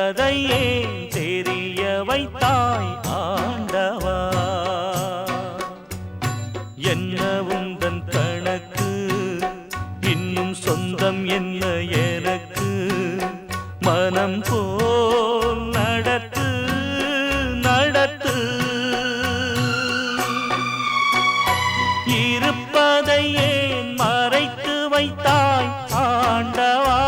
மறைத்ததை ஏன் தெரிய வைத்தாய் ஆண்டவா? என்ன உந்தன் கணக்கு? இன்னும் சொந்தம் என்ன எனக்கு? மனம் போல் நடத்து நடத்து. இருப்பதை ஏன் மறைத்து வைத்தாய் ஆண்டவா?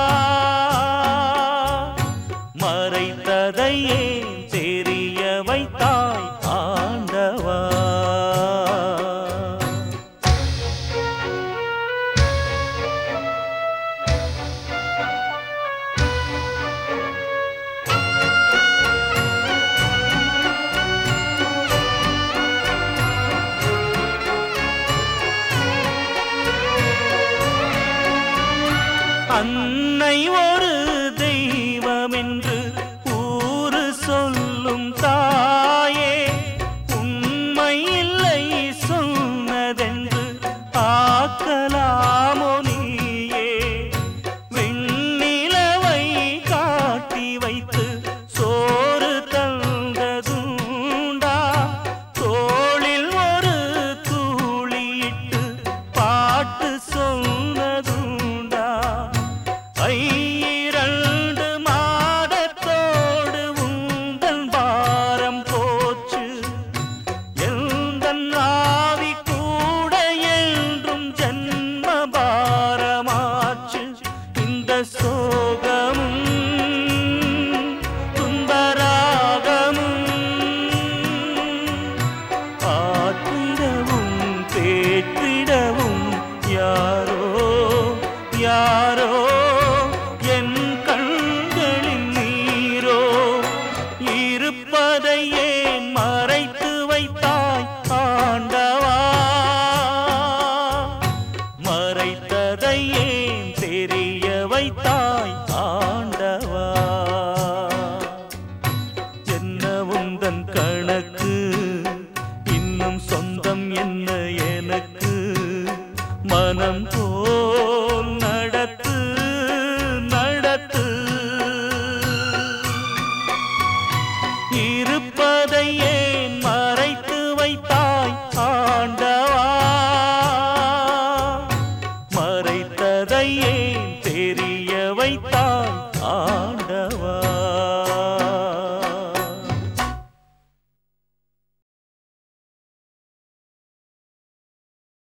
மறைத்ததை ஏன் தெரிய வைத்தாய் ஆண்டவா? அன்னை ஒரு தெய்வம் என்று ஊரு சொல்லும் தாயே, உண்மை இல்லை சொன்னதென்று ஆக்கலாமோ நீயே? விண்ணிலவை காட்டி வைத்து சோறு தந்ததுண்டா? தோளில் ஒரு தூளியிட்டு பாட்டு சொன்னதுண்டா? 2 மாதத்தோடு உந்தன் பாரம் போச்சு. எந்தன் ஆவி கூட என்றும் ஜன்ம பாரமாச்சு. இந்த சோகமும் துன்பராகமும் ஆற்றிடவும் தேற்றிடவும் யாரோ யாரோ என் கண்களில் நீரோ. இருப்பதை ஏன் மறைத்து வைத்தாய் ஆண்டவா? மறைத்ததை ஏன் தெரிய வைத்தாய் ஆண்டவா? என்ன உந்தன் கணக்கு? இன்னும் சொந்தம் என்ன எனக்கு? மனம் போல் நடத்து நடத்து. இருப்பதை ஏன் மறைத்து வைத்தாய் ஆண்டவா? மறைத்ததை ஏன் தெரிய வைத்தாய் ஆண்டவா?